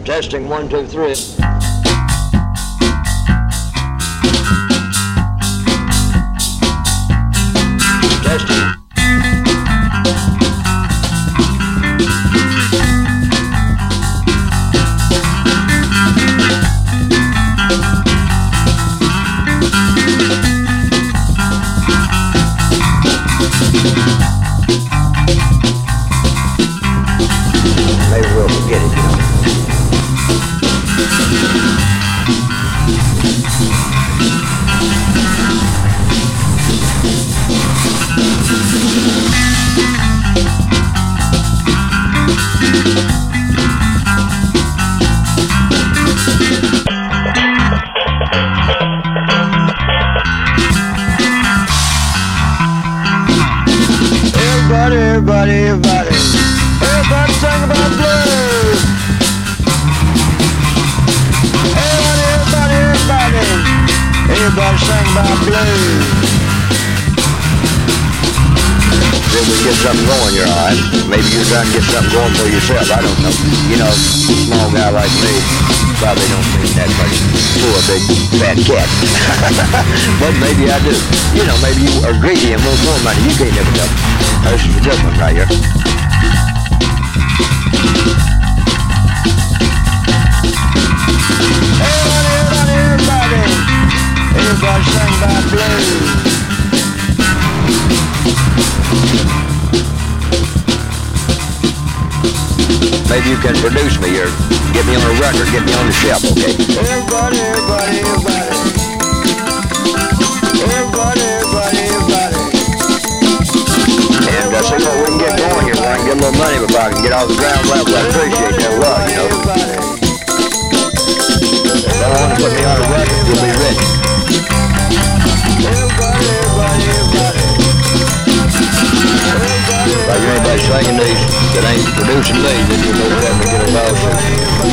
Testing 1, 2, 3. Testing. Maybe we'll forget it, you know. Everybody sing about blues. Everybody sing about blues. If we get something going, you're all right. Maybe you're trying to get something going for yourself. I don't know. You know, a small guy like me probably don't mean that much to a big fat cat. But maybe I do. You know, maybe you are greedy and want more money. You can't never tell. This is a good one right here. Everybody sing about blues. Maybe you can produce me or get me on a record, get me on the shelf, okay? Everybody. And I say, well, we can get going here, so I can get a little money before I can get off the ground level. I appreciate that a lot, you know. If I want to put me on a record, you'll be rich. Like anybody singing these that ain't producing these, then you know that we get a lawsuit.